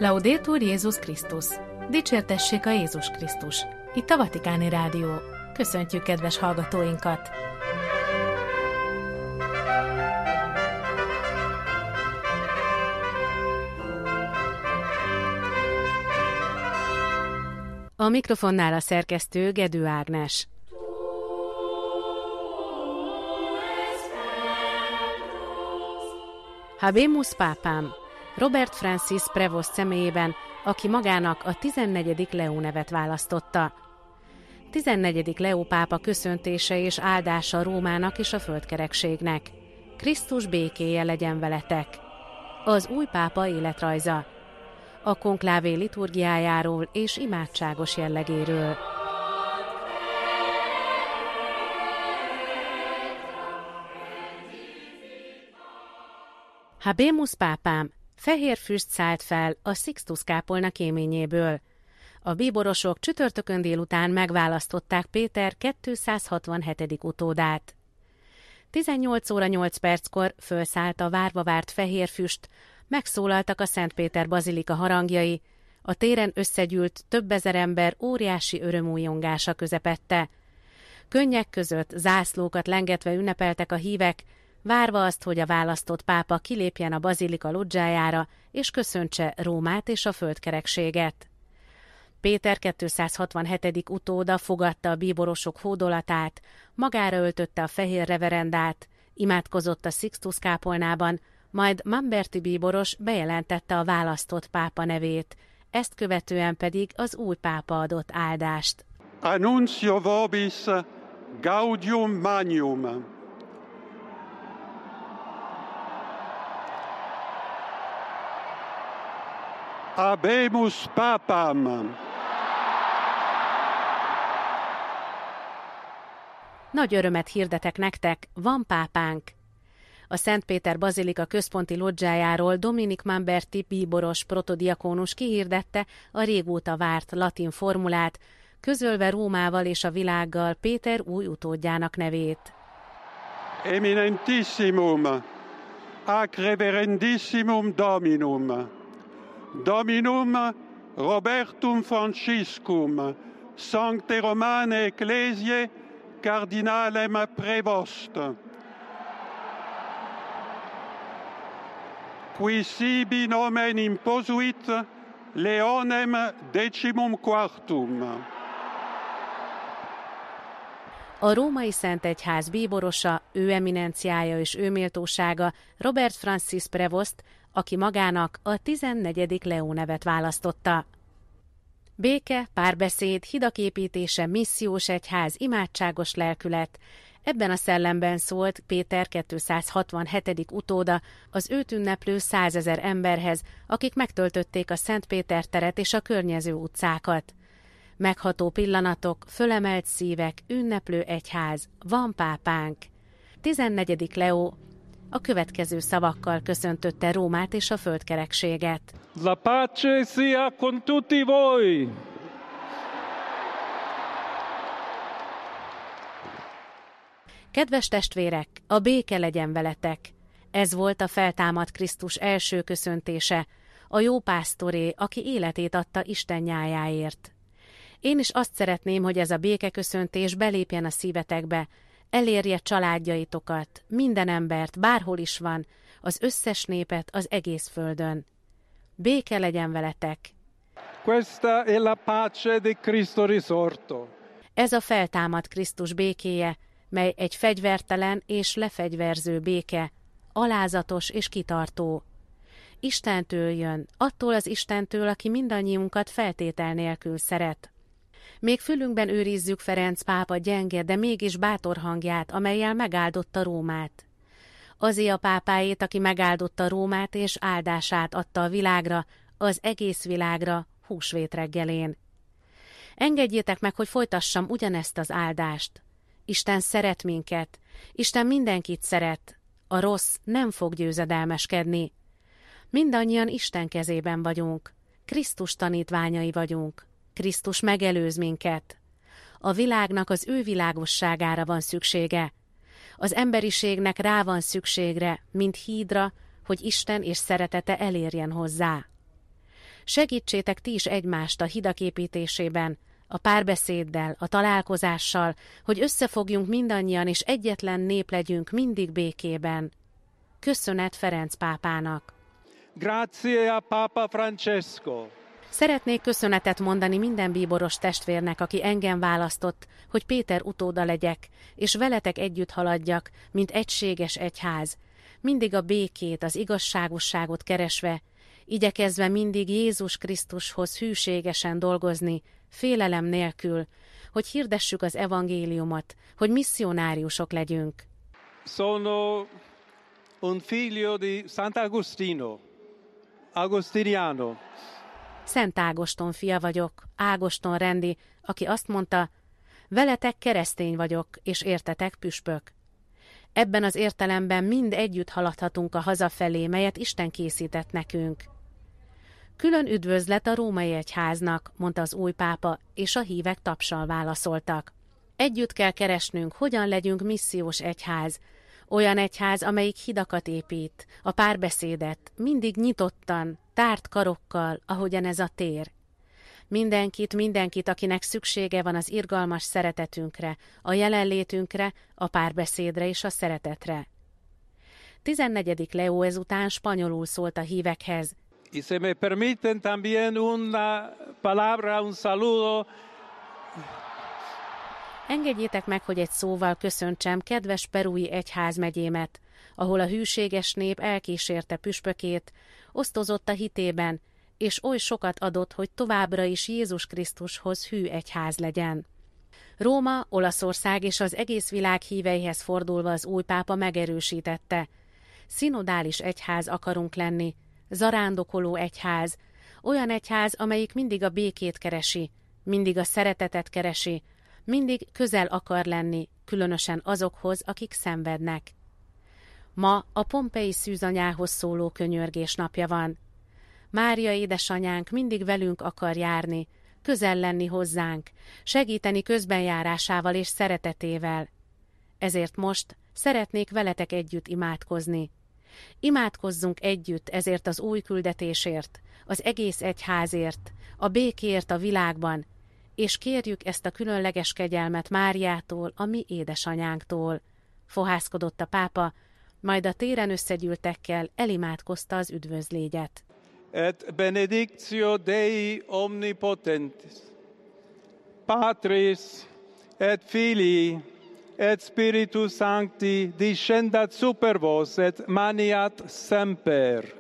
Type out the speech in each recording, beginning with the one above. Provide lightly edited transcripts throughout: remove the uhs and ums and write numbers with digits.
Laudetur Jézus Krisztus! Dicsértessék a Jézus Krisztus! Itt a Vatikáni Rádió. Köszöntjük kedves hallgatóinkat! A mikrofonnál a szerkesztő Gedő Ágnes. Habemus Papam, Robert Francis Prevost személyében, aki magának a 14. Leó nevet választotta. 14. Leó pápa köszöntése és áldása Rómának és a földkerekségnek. Krisztus békéje legyen veletek. Az új pápa életrajza. A konklávé liturgiájáról és imádságos jellegéről. Habemus Papam, fehér füst szállt fel a Sixtus kápolna kéményéből. A bíborosok csütörtökön délután megválasztották Péter 267. utódát. 18 óra 8 perckor fölszállt a várva várt fehér füst, megszólaltak a Szent Péter bazilika harangjai, a téren összegyűlt több ezer ember óriási örömújongása közepette. Könnyek között zászlókat lengetve ünnepeltek a hívek, várva azt, hogy a választott pápa kilépjen a bazilika lodzsájára, és köszöntse Rómát és a földkerekséget. Péter 267. utóda fogadta a bíborosok hódolatát, magára öltötte a fehér reverendát, imádkozott a Sixtus kápolnában, majd Mamberti bíboros bejelentette a választott pápa nevét, ezt követően pedig az új pápa adott áldást. Annuncio vobis gaudium magnum. Habemus Papam. Nagy örömet hirdetek nektek, van pápánk! A Szent Péter bazilika központi lodzsájáról Dominik Mamberti bíboros protodiakónus kihirdette a régóta várt latin formulát, közölve Rómával és a világgal Péter új utódjának nevét. Eminentissimum, ac reverendissimum Dominum, Dominum Robertum Franciscum, Sancte Romane Ecclesiae Cardinalem Prevost, qui sibi nomen imposuit Leonem XIV. A római Szent Egyház bíborosa, ő eminenciája és ő méltósága Robert Francis Prevost, aki magának a 14. Leó nevet választotta. Béke, párbeszéd, hidak építése, missziós egyház, imádságos lelkület. Ebben a szellemben szólt Péter 267. utóda az őt ünneplő 100 000 emberhez, akik megtöltötték a Szent Péter teret és a környező utcákat. Megható pillanatok, fölemelt szívek, ünneplő egyház, van pápánk. 14. Leó a következő szavakkal köszöntötte Rómát és a földkerekséget. La pace sia con tutti voi! Kedves testvérek, a béke legyen veletek! Ez volt a feltámadt Krisztus első köszöntése, a jó pásztoré, aki életét adta Isten nyájáért. Én is azt szeretném, hogy ez a békeköszöntés belépjen a szívetekbe, elérje családjaitokat, minden embert, bárhol is van, az összes népet az egész földön. Béke legyen veletek! Questa è la pace di Cristo risorto. Ez a feltámadt Krisztus békéje, mely egy fegyvertelen és lefegyverző béke, alázatos és kitartó. Istentől jön, attól az Istentől, aki mindannyiunkat feltétel nélkül szeret. Még fülünkben őrizzük Ferenc pápa gyenge, de mégis bátor hangját, amellyel megáldotta Rómát. Azé a pápáét, aki megáldotta Rómát és áldását adta a világra, az egész világra, húsvét reggelén. Engedjétek meg, hogy folytassam ugyanezt az áldást. Isten szeret minket, Isten mindenkit szeret, a rossz nem fog győzedelmeskedni. Mindannyian Isten kezében vagyunk, Krisztus tanítványai vagyunk. Krisztus megelőz minket. A világnak az ő világosságára van szüksége. Az emberiségnek rá van szükségre, mint hídra, hogy Isten és szeretete elérjen hozzá. Segítsétek ti is egymást a hidak építésében, a párbeszéddel, a találkozással, hogy összefogjunk mindannyian, és egyetlen nép legyünk mindig békében. Köszönet Ferenc pápának. Grazie a Papa Francesco. Szeretnék köszönetet mondani minden bíboros testvérnek, aki engem választott, hogy Péter utóda legyek, és veletek együtt haladjak, mint egységes egyház, mindig a békét, az igazságosságot keresve, igyekezve mindig Jézus Krisztushoz hűségesen dolgozni, félelem nélkül, hogy hirdessük az evangéliumot, hogy misszionáriusok legyünk. Sono un figlio di Sant'Agostino, agostiniano. Szent Ágoston fia vagyok, Ágoston rendi, aki azt mondta, veletek keresztény vagyok, és értetek püspök. Ebben az értelemben mind együtt haladhatunk a hazafelé, melyet Isten készített nekünk. Külön üdvözlet a római egyháznak, mondta az új pápa, és a hívek tapssal válaszoltak. Együtt kell keresnünk, hogyan legyünk missziós egyház, olyan egyház, amelyik hidakat épít, a párbeszédet, mindig nyitottan, tárt karokkal, ahogyan ez a tér. Mindenkit, akinek szüksége van az irgalmas szeretetünkre, a jelenlétünkre, a párbeszédre és a szeretetre. 14. Leó ezután spanyolul szólt a hívekhez. Y se me permiten también una palabra, un saludo. Engedjétek meg, hogy egy szóval köszöntsem kedves perui egyházmegyémet, ahol a hűséges nép elkísérte püspökét, osztozott a hitében, és oly sokat adott, hogy továbbra is Jézus Krisztushoz hű egyház legyen. Róma, Olaszország és az egész világ híveihez fordulva az új pápa megerősítette. Szinodális egyház akarunk lenni, zarándokoló egyház, olyan egyház, amelyik mindig a békét keresi, mindig a szeretetet keresi, mindig közel akar lenni, különösen azokhoz, akik szenvednek. Ma a Pompei szűzanyához szóló könyörgés napja van. Mária édesanyánk mindig velünk akar járni, közel lenni hozzánk, segíteni közbenjárásával és szeretetével. Ezért most szeretnék veletek együtt imádkozni. Imádkozzunk együtt ezért az új küldetésért, az egész egyházért, a békért a világban, és kérjük ezt a különleges kegyelmet Máriától, a mi édesanyánktól. Fohászkodott a pápa, majd a téren összegyűltekkel elimádkozta az üdvözlégyet. Et benedictio Dei omnipotentis, Patris et Filii et Spiritus Sancti descendat super vos et maniat semper.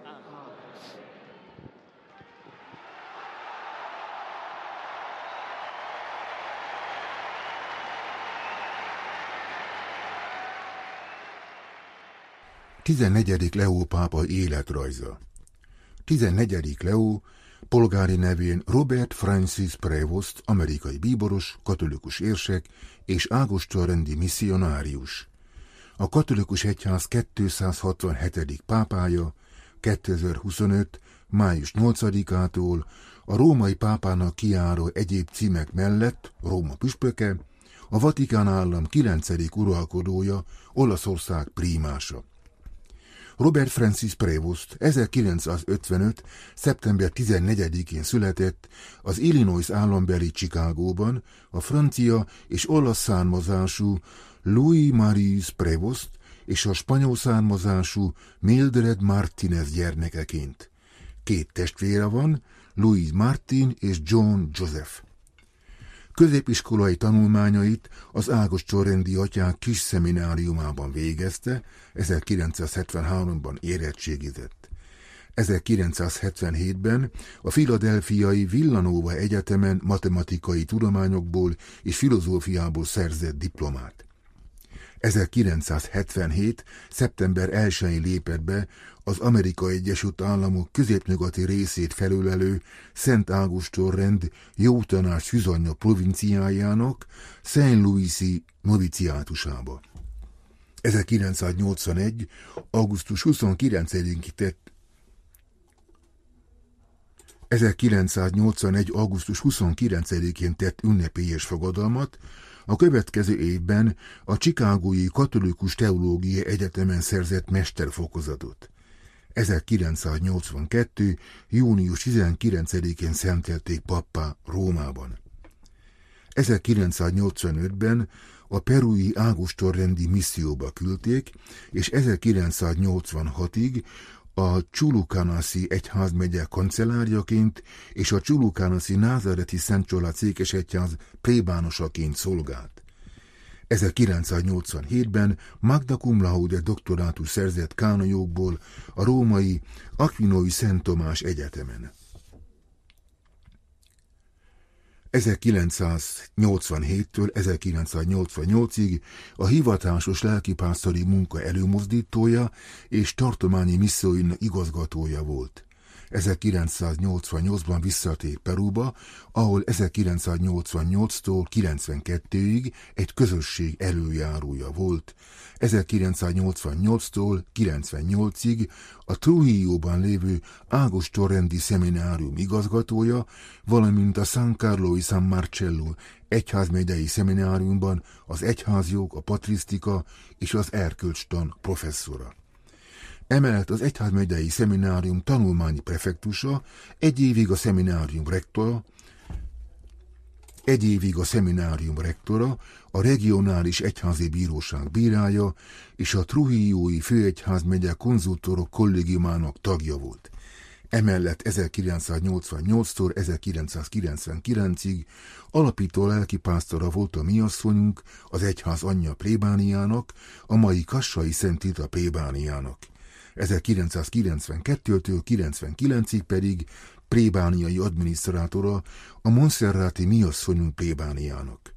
Tizennegyedik Leó pápa életrajza. 14. Leó polgári nevén Robert Francis Prevost, amerikai bíboros, katolikus érsek és ágostonrendi misszionárius. A katolikus egyház 267. pápája 2025. május 8-ától a római pápának kijáró egyéb címek mellett Róma püspöke, a Vatikán állam 9. uralkodója, Olaszország prímása. Robert Francis Prevost 1955. szeptember 14-én született az Illinois állambeli Chicagóban a francia és olasz származású Louis Maurice Prevost és a spanyol származású Mildred Martinez gyermekeként. 2 testvére van, Louis Martin és John Joseph. Középiskolai tanulmányait az ágostonrendi atyák kis szemináriumában végezte, 1973-ban érettségizett. 1977-ben a Philadelphiai Villanova Egyetemen matematikai tudományokból és filozófiából szerzett diplomát. 1977. szeptember 1-én lépett be az Amerikai Egyesült Államok középnyugati részét felölelő Szent Ágoston-rend Jótanács Szűzanya provinciájának St. Louis-i noviciátusába. 1981. augusztus 29-én tett ünnepélyes fogadalmat, a következő évben a Chicagói Katolikus Teológiai Egyetemen szerzett mesterfokozatot. 1982. június 19-én szentelték pappá Rómában. 1985-ben a perui Ágoston-rendi misszióba küldték, és 1986-ig a Chulucanasi egyházmegye kancellárjaként és a Chulucanasi názáreti Szent Család székesegyház plébánosaként szolgált. 1987-ben magna cum laude doktorátus szerzett kánonjogból a római Aquinoi Szent Tomás Egyetemen. 1987-től 1988-ig a hivatásos lelkipásztori munka előmozdítója és tartományi misszióinak igazgatója volt. 1988-ban visszatért Peruba, ahol 1988-tól 92-ig egy közösség előjárója volt. 1988-tól 98-ig a Trujillóban lévő Ágoston-rendi szeminárium igazgatója, valamint a San Carlo y San Marcello egyházmegyei szemináriumban az egyházjog, a patrisztika és az erkölcstan professzora. Emellett az egyházmegyei szeminárium tanulmányi prefektusa, egy évig a szeminárium rektora, a regionális egyházi bíróság bírája és a Trujillói főegyházmegye konzultorok kollégiumának tagja volt. Emellett 1988-tól 1999-ig alapító lelkipásztora volt a mi asszonyunk, az egyház anyja plébániának, a mai kassai Szent Rita plébániának. 1992-től 99-ig pedig plébániai adminisztrátora a Monserrati mi asszonyunk plébániának.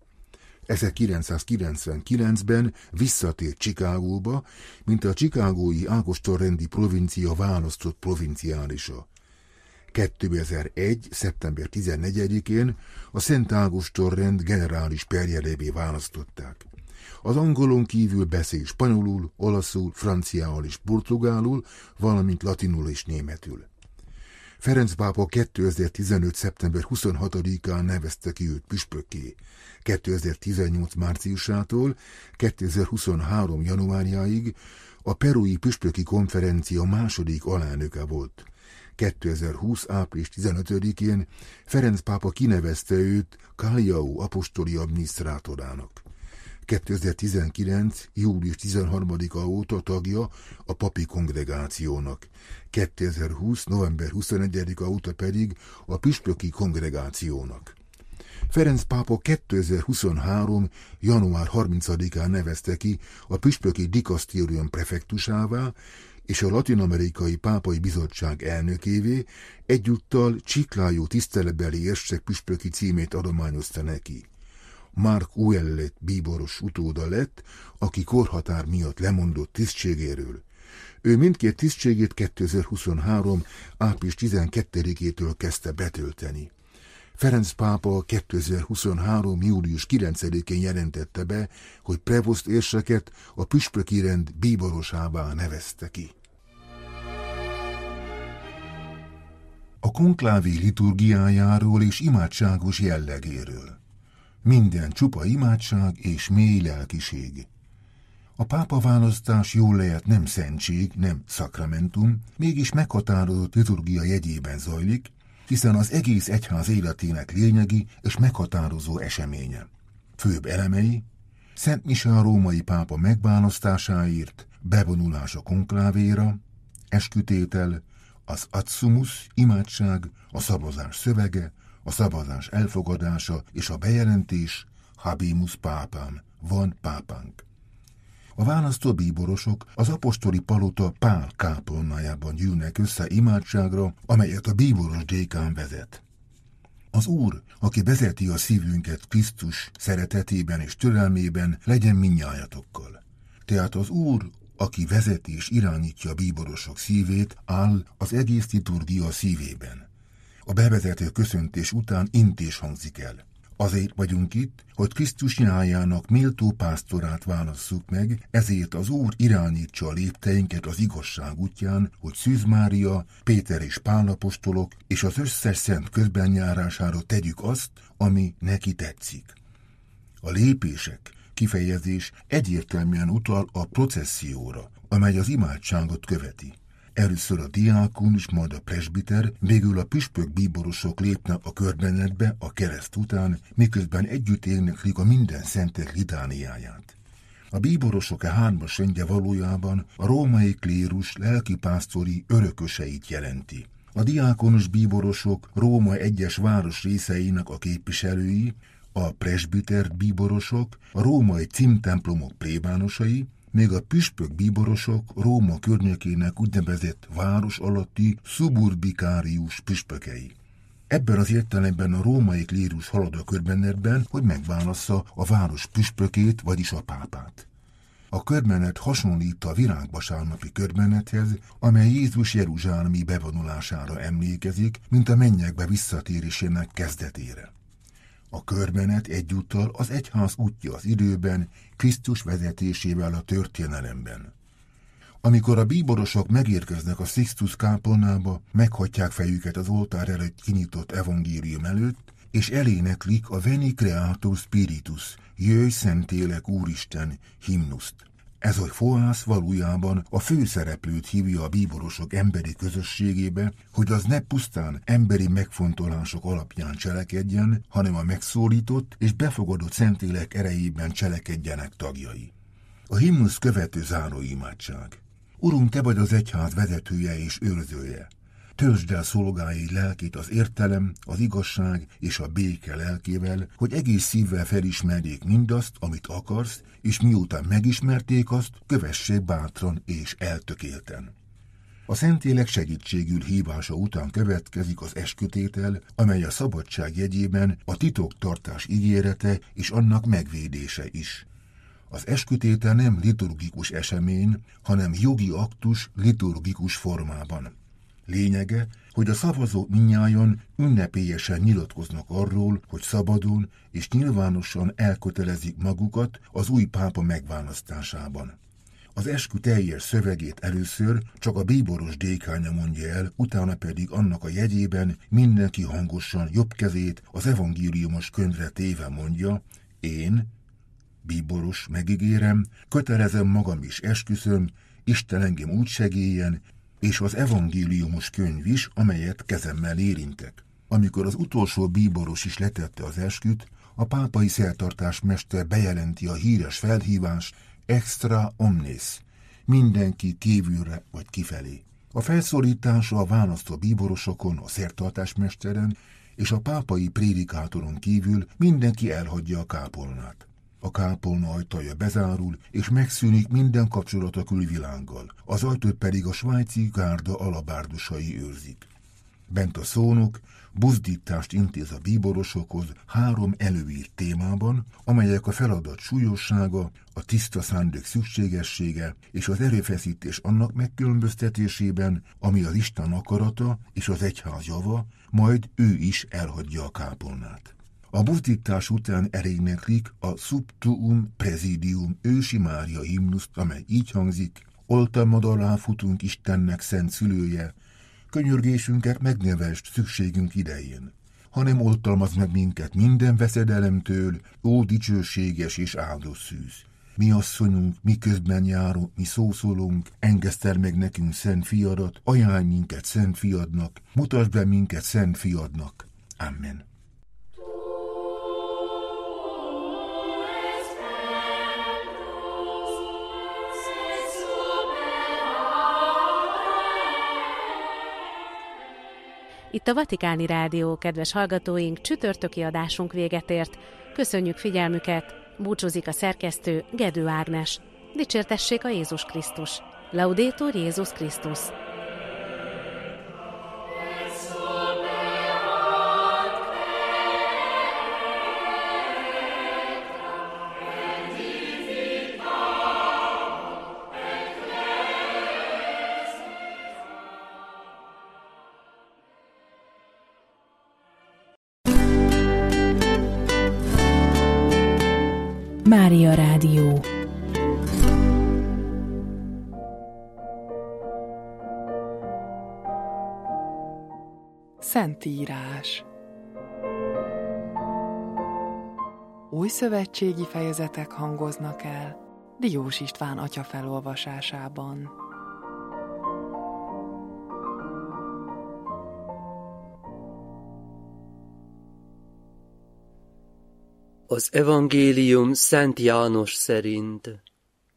1999-ben visszatért Chicagóba, mint a chicagói Ágoston-rendi provincia választott provinciálisa. 2001. szeptember 14-én a Szent Ágoston-rend generális perjelévé választották. Az angolon kívül beszél spanyolul, olaszul, franciául és portugálul, valamint latinul és németül. Ferenc pápa 2015. szeptember 26-án nevezte ki őt püspökké. 2018. márciusától 2023. januárjáig a perui püspöki konferencia második alelnöke volt. 2020. április 15-én Ferenc pápa kinevezte őt Callao apostoli adminisztrátorának. 2019. július 13-a óta tagja a papi kongregációnak, 2020. november 21-a óta pedig a püspöki kongregációnak. Ferenc pápa 2023. január 30-án nevezte ki a püspöki dikasztérium prefektusává és a Latin-amerikai Pápai Bizottság elnökévé, egyúttal Chiclayo tiszteletbeli érsek püspöki címét adományozta neki. Mark Ouellet bíboros utóda lett, aki korhatár miatt lemondott tisztségéről. Ő mindkét tisztségét 2023. április 12-től kezdte betölteni. Ferenc pápa 2023. július 9-én jelentette be, hogy prevoszt érseket a püspöki rend bíborosává nevezte ki. A konklávé liturgiájáról és imádságos jellegéről. Minden csupa imádság és mély lelkiség. A pápaválasztás jól lehet nem szentség, nem szakramentum, mégis meghatározott liturgia jegyében zajlik, hiszen az egész egyház életének lényegi és meghatározó eseménye. Főbb elemei: Szent Mise a római pápa megválasztásáért, bevonulás a konklávéra, eskütétel, az adszumus, imádság, a szavazás szövege, a szavazás elfogadása és a bejelentés, habemus pápám, van pápánk. A választó bíborosok az apostoli palota Pál kápolnájában gyűlnek össze imádságra, amelyet a bíboros dékán vezet. Az Úr, aki vezeti a szívünket Krisztus szeretetében és türelmében, legyen mindnyájatokkal. Tehát az Úr, aki vezeti és irányítja a bíborosok szívét, áll az egész liturgia szívében. A bevezető köszöntés után intés hangzik el. Azért vagyunk itt, hogy Krisztus nyájának méltó pásztorát válasszuk meg, ezért az Úr irányítsa a lépteinket az igazság útján, hogy Szűz Mária, Péter és Pál apostolok és az összes szent közbenjárására tegyük azt, ami neki tetszik. A lépések kifejezés egyértelműen utal a processzióra, amely az imádságot követi. Először a diákonus, majd a presbiter, végül a püspök bíborosok lépnek a körbenetbe a kereszt után, miközben együtt éneklik a minden szentek litániáját. A bíborosok hármas rendje valójában a római klérus lelkipásztori örököseit jelenti. A diákonus bíborosok Róma egyes város részeinek a képviselői, a presbiter bíborosok a római címtemplomok plébánosai, még a püspök bíborosok Róma környékének úgynevezett város alatti suburbikárius püspökei. Ebben az értelemben a római klérus halad a körbenetben, hogy megválassza a város püspökét, vagyis a pápát. A körbenet hasonlít a virágvasárnapi körbenethez, amely Jézus jeruzsálemi bevonulására emlékezik, mint a mennyekbe visszatérésének kezdetére. A körbenet egyúttal az egyház útja az időben, Krisztus vezetésével a történelemben. Amikor a bíborosok megérkeznek a Sixtus kápolnába, meghagyják fejüket az oltár előtt kinyitott evangélium előtt, és eléneklik a Veni Creator Spiritus, jöjj szentélek Úristen himnuszt. Ez a fohász valójában a főszereplőt hívja a bíborosok emberi közösségébe, hogy az ne pusztán emberi megfontolások alapján cselekedjen, hanem a megszólított és befogadott Szentlélek erejében cselekedjenek tagjai. A himnusz követő záróimádság. Urunk, te vagy az egyház vezetője és őrzője. Töltsd el szolgái lelkét az értelem, az igazság és a béke lelkével, hogy egész szívvel felismerjék mindazt, amit akarsz, és miután megismerték azt, kövessék bátran és eltökélten. A Szentlélek segítségül hívása után következik az eskütétel, amely a szabadság jegyében a titoktartás ígérete és annak megvédése is. Az eskütétel nem liturgikus esemény, hanem jogi aktus liturgikus formában. Lényege, hogy a szavazók mindnyájan ünnepélyesen nyilatkoznak arról, hogy szabadon és nyilvánosan elkötelezik magukat az új pápa megválasztásában. Az eskü teljes szövegét először csak a bíboros dékánya mondja el, utána pedig annak a jegyében mindenki hangosan jobb kezét az evangéliumos könyvre téve mondja: én, bíboros, megígérem, kötelezem magam is esküszöm, Isten engem úgy segéljen, és az evangéliumos könyv is, amelyet kezemmel érintek. Amikor az utolsó bíboros is letette az esküt, a pápai szertartásmester bejelenti a híres felhívás extra omnes, mindenki kívülre vagy kifelé. A felszólítása a választó bíborosokon, a szertartásmesteren és a pápai prédikátoron kívül mindenki elhagyja a kápolnát. A kápolna ajtaja bezárul, és megszűnik minden kapcsolat a külvilággal, az ajtót pedig a svájci gárda alabárdusai őrzik. Bent a szónok buzdítást intéz a bíborosokhoz 3 előírt témában, amelyek a feladat súlyossága, a tiszta szándék szükségessége és az erőfeszítés annak megkülönböztetésében, ami az Isten akarata és az egyház java, majd ő is elhagyja a kápolnát. A buzdítás után eléneklik a Sub Tuum Praesidium ősi Mária himnuszt, amely így hangzik: oltalmad alá futunk Istennek szent szülője, könyörgésünket megnevesd szükségünk idején. Hanem oltalmaz meg minket minden veszedelemtől, ó dicsőséges és áldott szűz. Mi asszonyunk, mi közben járunk, mi szószólunk, engesztel meg nekünk szent fiadat, ajánlj minket szent fiadnak, mutasd be minket szent fiadnak. Amen. Itt a Vatikáni Rádió, kedves hallgatóink, csütörtöki adásunk véget ért. Köszönjük figyelmüket, búcsúzik a szerkesztő, Gedő Ágnes. Dicsértessék a Jézus Krisztus. Laudetur Jézus Krisztus. Mária Rádió. Szentírás. Új szövetségi fejezetek hangoznak el Diós István atya felolvasásában. Az evangélium Szent János szerint.